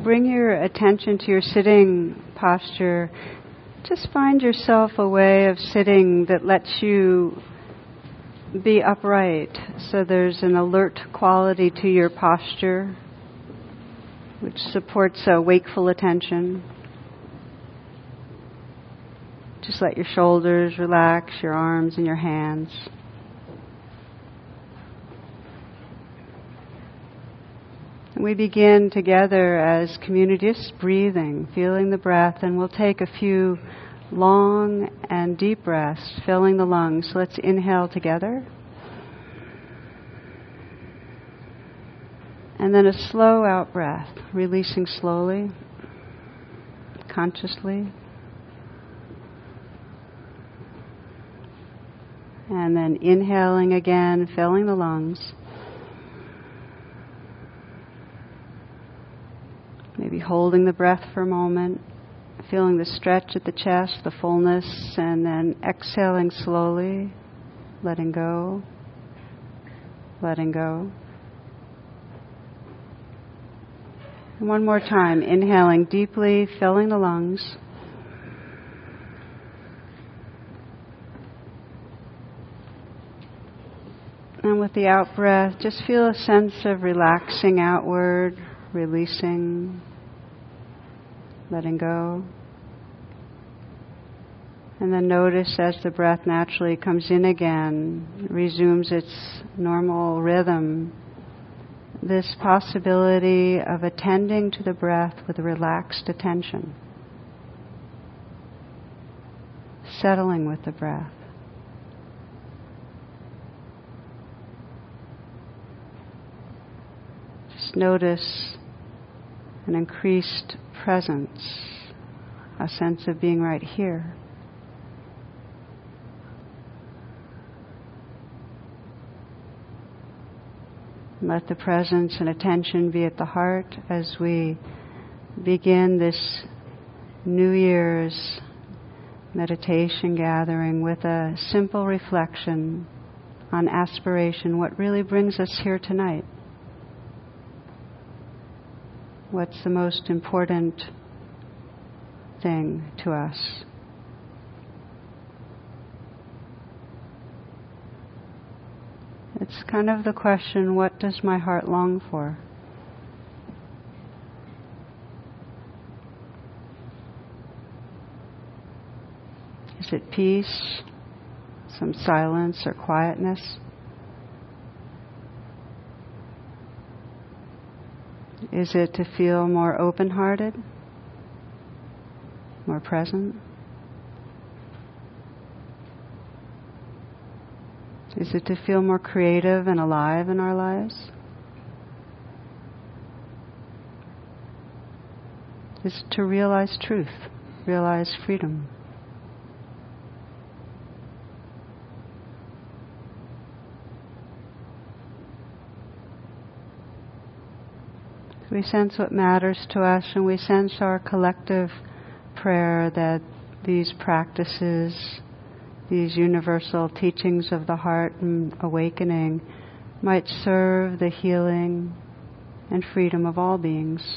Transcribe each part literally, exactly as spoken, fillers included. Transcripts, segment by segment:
bring your attention to your sitting posture, just find yourself a way of sitting that lets you be upright. So there's an alert quality to your posture, which supports a wakeful attention. Just let your shoulders relax, your arms and your hands. And we begin together as community, just breathing, feeling the breath, and we'll take a few long and deep breaths, filling the lungs. So let's inhale together. And then a slow out breath, releasing slowly, consciously. And then inhaling again, filling the lungs. Maybe holding the breath for a moment, feeling the stretch at the chest, the fullness, and then exhaling slowly, letting go, letting go. And one more time, inhaling deeply, filling the lungs. And with the out breath, just feel a sense of relaxing outward, releasing, letting go. And then notice as the breath naturally comes in again, resumes its normal rhythm, this possibility of attending to the breath with relaxed attention, settling with the breath. Notice an increased presence, a sense of being right here. Let the presence and attention be at the heart as we begin this New Year's meditation gathering with a simple reflection on aspiration, what really brings us here tonight. What's the most important thing to us? It's kind of the question, what does my heart long for? Is it peace, some silence or quietness? Is it to feel more open-hearted, more present? Is it to feel more creative and alive in our lives? Is it to realize truth, realize freedom? We sense what matters to us, and we sense our collective prayer that these practices, these universal teachings of the heart and awakening might serve the healing and freedom of all beings.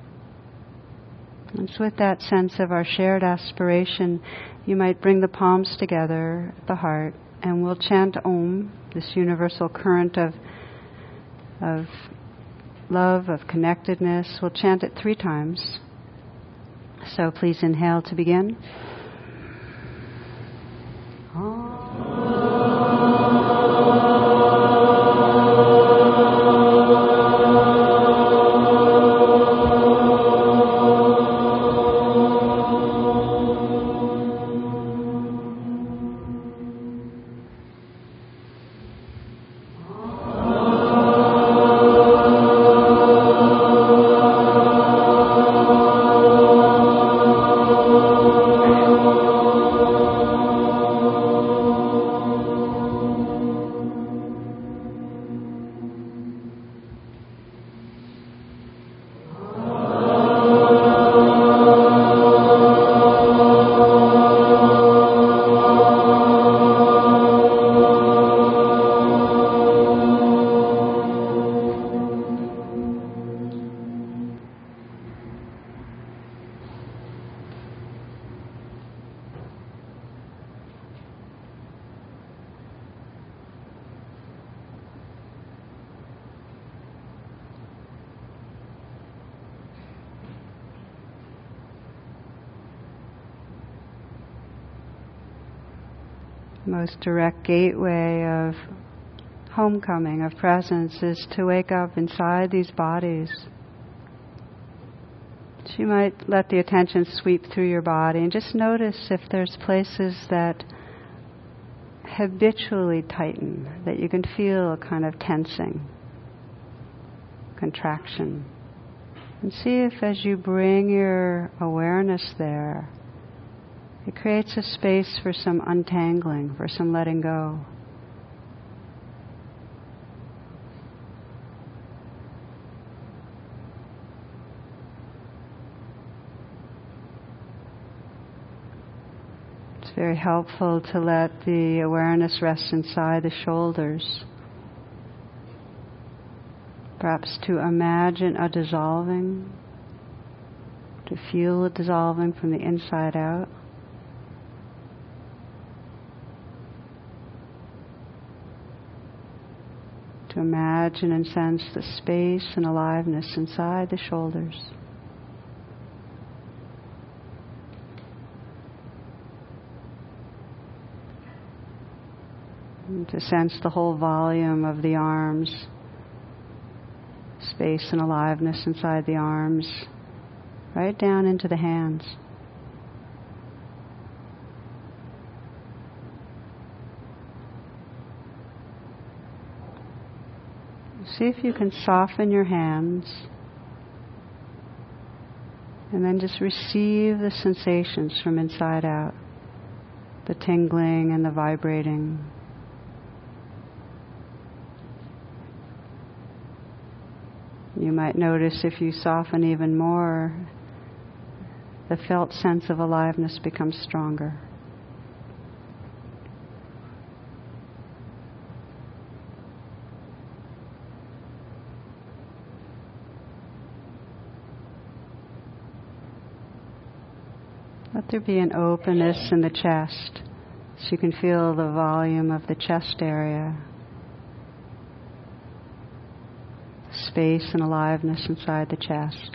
And so with that sense of our shared aspiration, you might bring the palms together at the heart, and we'll chant Om, this universal current of of love, of connectedness. We'll chant it three times. So please inhale to begin. The most direct gateway of homecoming, of presence, is to wake up inside these bodies. So you might let the attention sweep through your body and just notice if there's places that habitually tighten, that you can feel a kind of tensing, contraction. And see if as you bring your awareness there, it creates a space for some untangling, for some letting go. It's very helpful to let the awareness rest inside the shoulders. Perhaps to imagine a dissolving, to feel it dissolving from the inside out. To imagine and sense the space and aliveness inside the shoulders. And to sense the whole volume of the arms, space and aliveness inside the arms, right down into the hands. See if you can soften your hands and then just receive the sensations from inside out, the tingling and the vibrating. You might notice if you soften even more, the felt sense of aliveness becomes stronger. Let there be an openness in the chest, so you can feel the volume of the chest area. Space and aliveness inside the chest.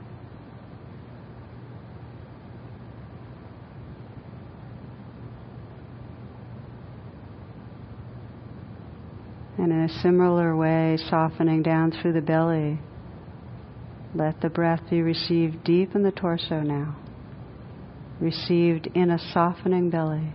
And in a similar way, softening down through the belly. Let the breath be received deep in the torso now. Received in a softening belly.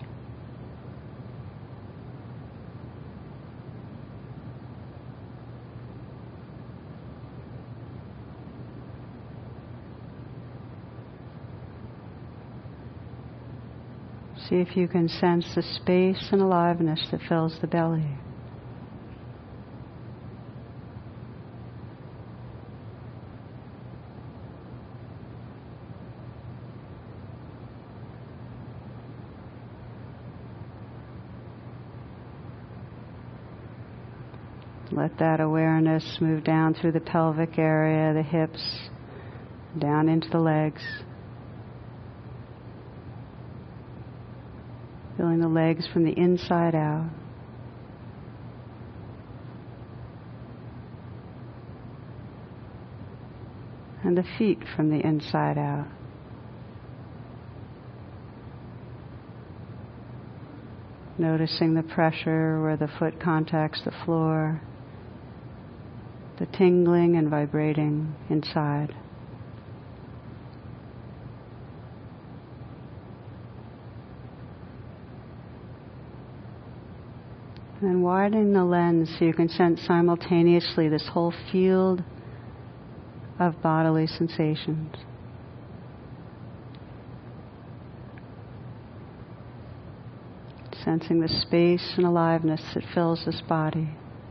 See if you can sense the space and aliveness that fills the belly. Let that awareness move down through the pelvic area, the hips, down into the legs. Feeling the legs from the inside out. And the feet from the inside out. Noticing the pressure where the foot contacts the floor, the tingling and vibrating inside. And widening the lens so you can sense simultaneously this whole field of bodily sensations. Sensing the space and aliveness that fills this body.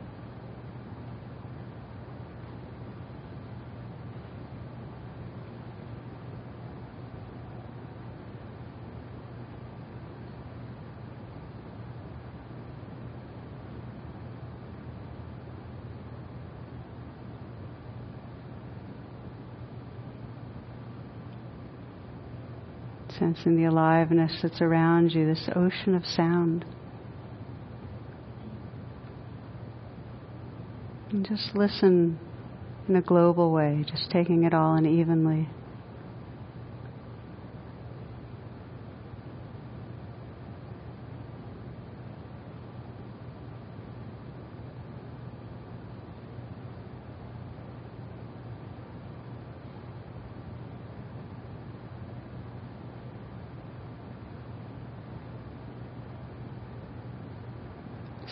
Sensing the aliveness that's around you, this ocean of sound. And just listen in a global way, just taking it all in evenly.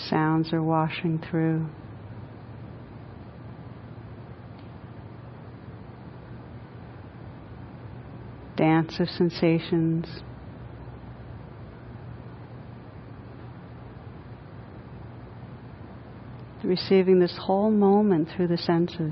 sounds are washing through. Dance of sensations. Receiving this whole moment through the senses.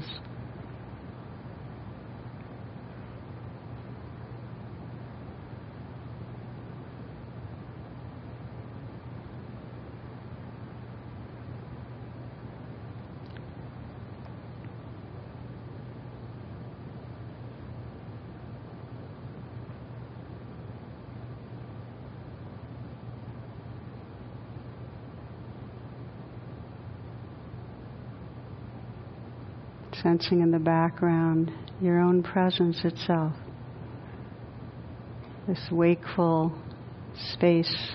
Sensing in the background your own presence itself. This wakeful space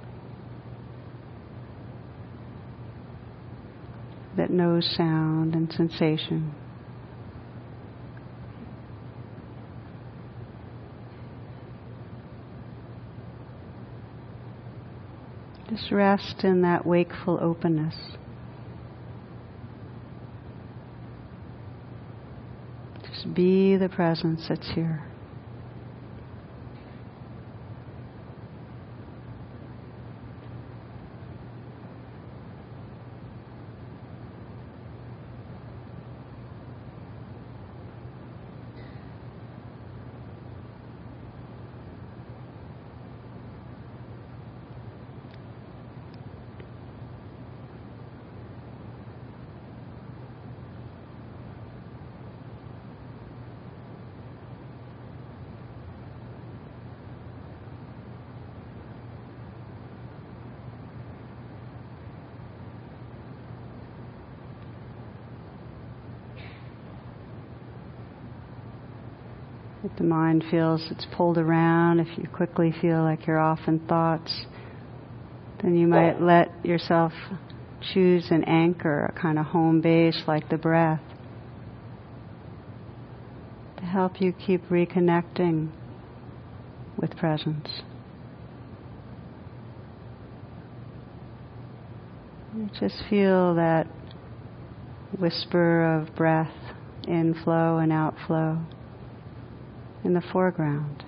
that knows sound and sensation. Just rest in that wakeful openness. Be the presence that's here. If the mind feels it's pulled around, if you quickly feel like you're off in thoughts, then you might let yourself choose an anchor, a kind of home base like the breath, to help you keep reconnecting with presence. You just feel that whisper of breath, inflow and outflow, in the foreground.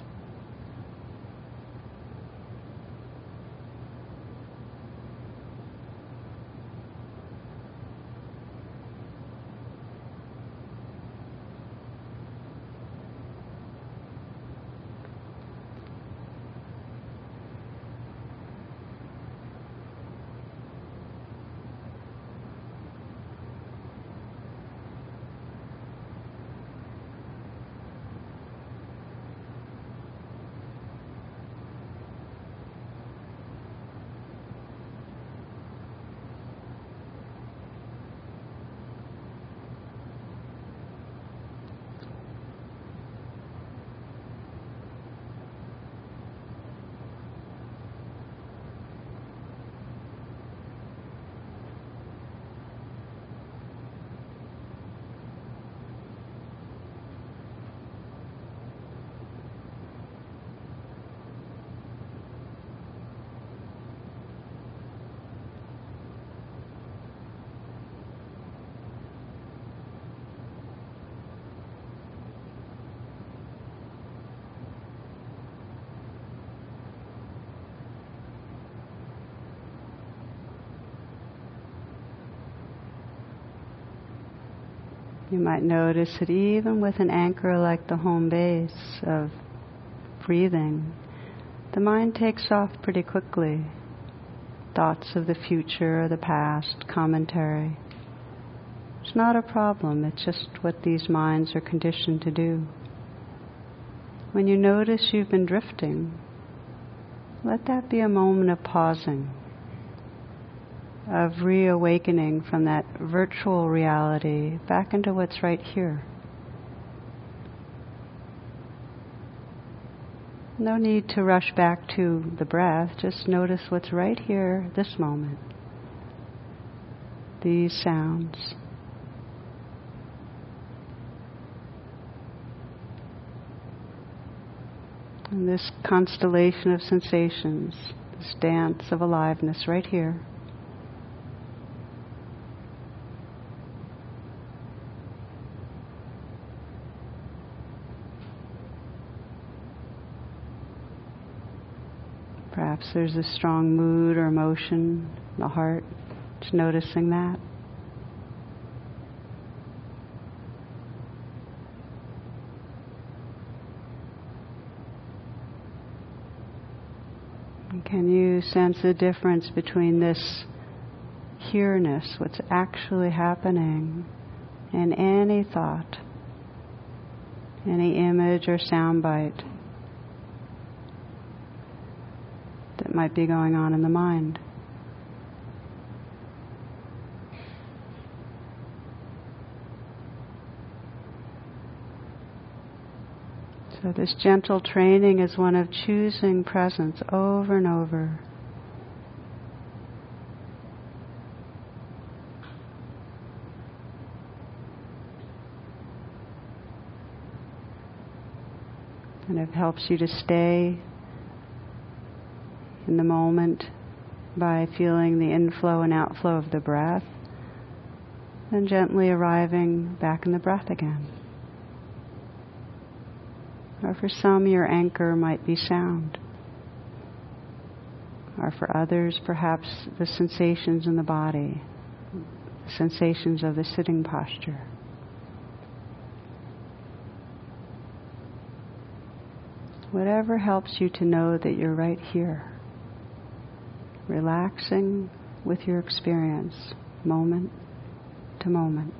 You might notice that even with an anchor like the home base of breathing, the mind takes off pretty quickly. Thoughts of the future or the past, commentary. It's not a problem, it's just what these minds are conditioned to do. When you notice you've been drifting, let that be a moment of pausing, of reawakening from that virtual reality back into what's right here. No need to rush back to the breath, just notice what's right here, this moment. These sounds. And this constellation of sensations, this dance of aliveness right here. Perhaps there's a strong mood or emotion in the heart. Just noticing that. And can you sense the difference between this here-ness, what's actually happening, and any thought, any image or soundbite that might be going on in the mind? So this gentle training is one of choosing presence over and over. And it helps you to stay in the moment by feeling the inflow and outflow of the breath, and gently arriving back in the breath again. Or for some, your anchor might be sound. Or for others, perhaps the sensations in the body, the sensations of the sitting posture. Whatever helps you to know that you're right here, relaxing with your experience, moment to moment.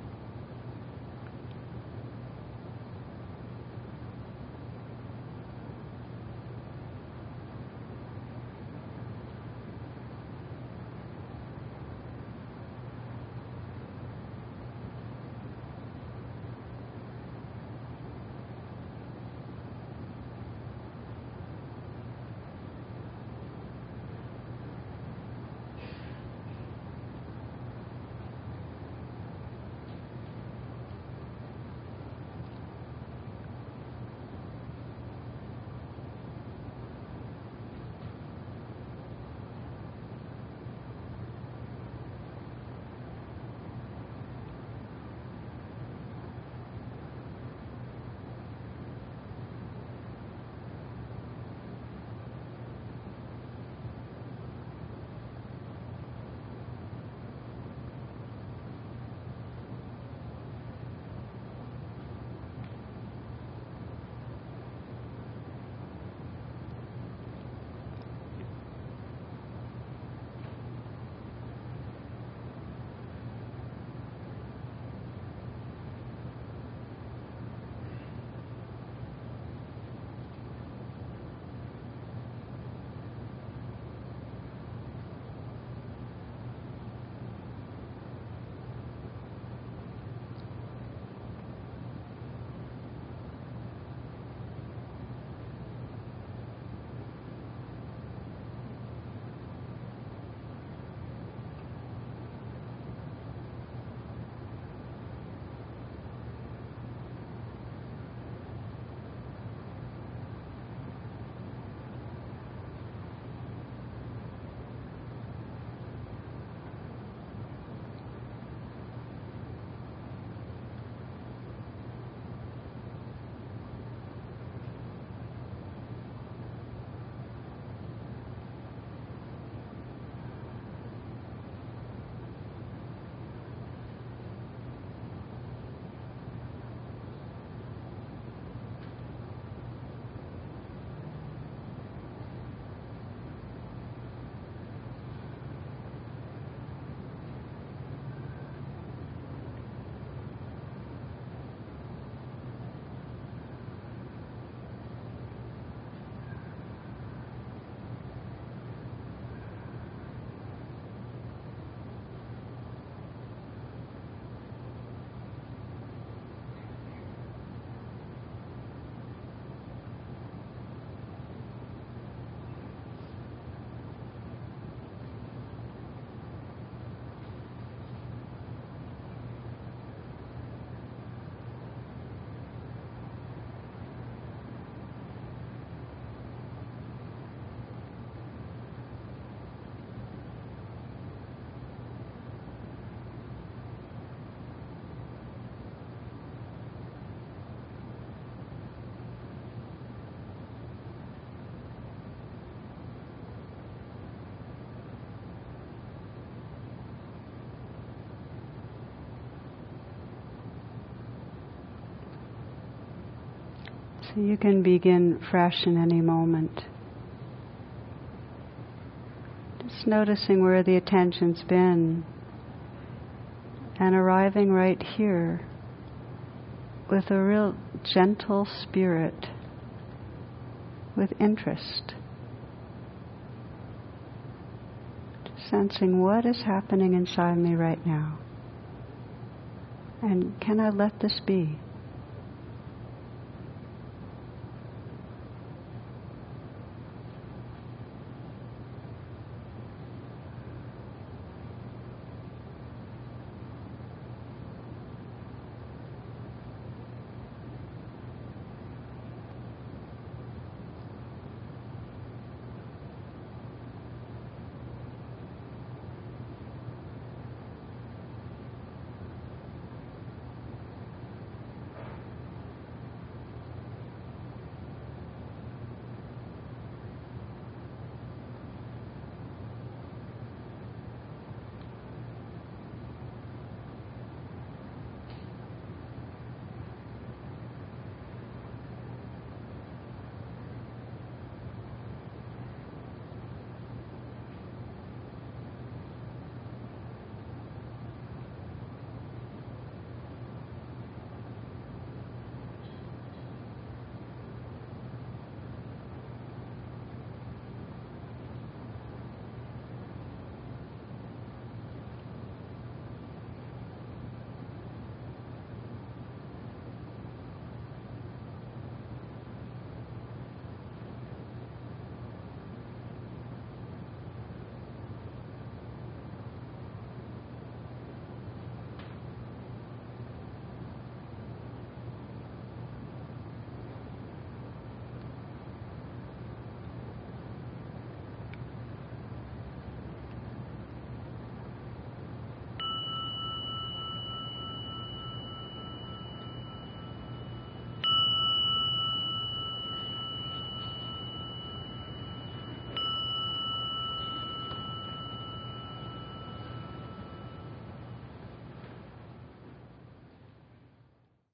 So you can begin fresh in any moment. Just noticing where the attention's been and arriving right here with a real gentle spirit, with interest. Just sensing what is happening inside me right now. And can I let this be?